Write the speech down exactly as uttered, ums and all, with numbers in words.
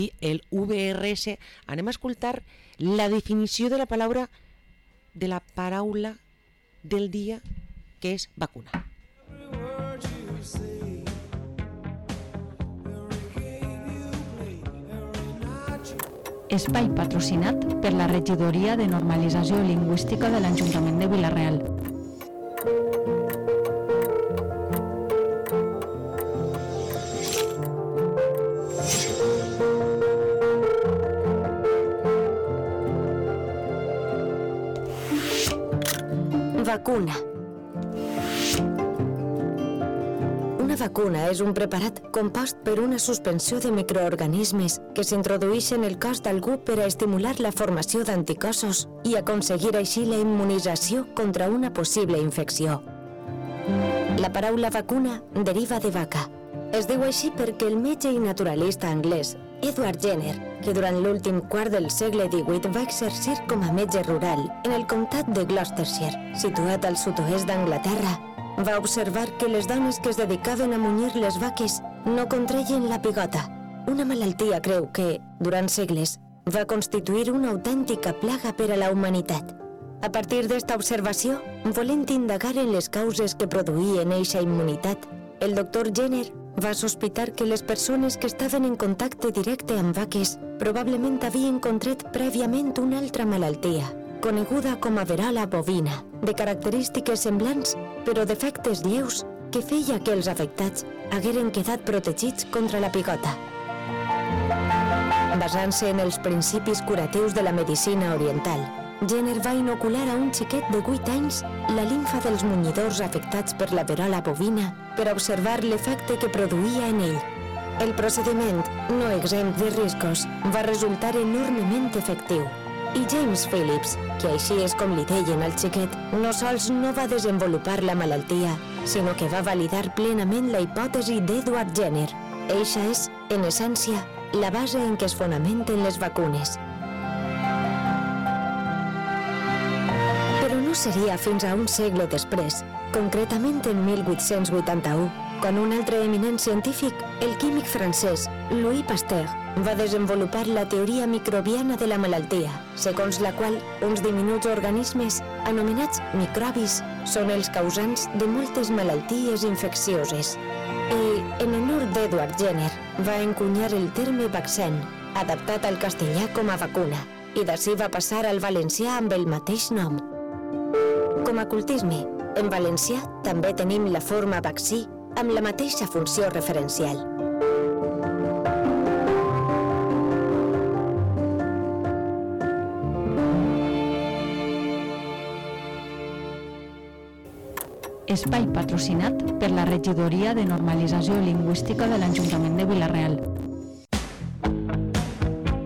el V R S. Anem a escoltar la definició de la paraula de la paraula del dia, que és vacuna. Espai patrocinat per la Regidoria de Normalització Lingüística de l'Ajuntament de Vila-real. Vacuna. Una vacuna és un preparat compost per una suspensió de microorganismes que s'introdueixen en el cos d'algú per a estimular la formació d'anticossos i aconseguir així la immunització contra una possible infecció. La paraula vacuna deriva de vaca. Es diu així perquè el metge i naturalista anglès Edward Jenner, que durant l'últim quart del segle divuit va exercir com a metge rural en el comtat de Gloucestershire, situat al sud-oest d'Anglaterra, va observar que les dones que es dedicaven a munyir les vaques no contreien la pigota, una malaltia creu que, durant segles, va constituir una autèntica plaga per a la humanitat. A partir d'esta observació, volent indagar en les causes que produïen eixa immunitat, el doctor Jenner va sospitar que les persones que estaven en contacte directe amb vaques probablement havien contret prèviament una altra malaltia, coneguda com a verola bovina, de característiques semblants, però d'efectes lleus que feia que els afectats hagueren quedat protegits contra la pigota. Basant-se en els principis curatius de la medicina oriental, Jenner va inocular a un xiquet de vuit anys la limfa dels munyidors afectats per la verola bovina per observar l'efecte que produïa en ell. El procediment, no exempt de riscos, va resultar enormement efectiu. I James Phillips, que així és com li deien al xiquet, no sols no va desenvolupar la malaltia, sinó que va validar plenament la hipòtesi d'Edward Jenner. Eixa és, en essència, la base en què es fonamenten les vacunes. Però no seria fins a un segle després, concretament en mil vuit-cents vuitanta-u, quan un altre eminent científic, el químic francès Louis Pasteur, va desenvolupar la teoria microbiana de la malaltia, segons la qual uns diminuts organismes, anomenats microbis, són els causants de moltes malalties infeccioses. I, en honor d'Edward Jenner, va encunyar el terme vaccin, adaptat al castellà com a vacuna, i d'ací va passar al valencià amb el mateix nom. Com a cultisme, en valencià també tenim la forma vaccí amb la mateixa funció referencial. Espai patrocinat per la Regidoria de Normalització Lingüística de l'Ajuntament de Vila-real.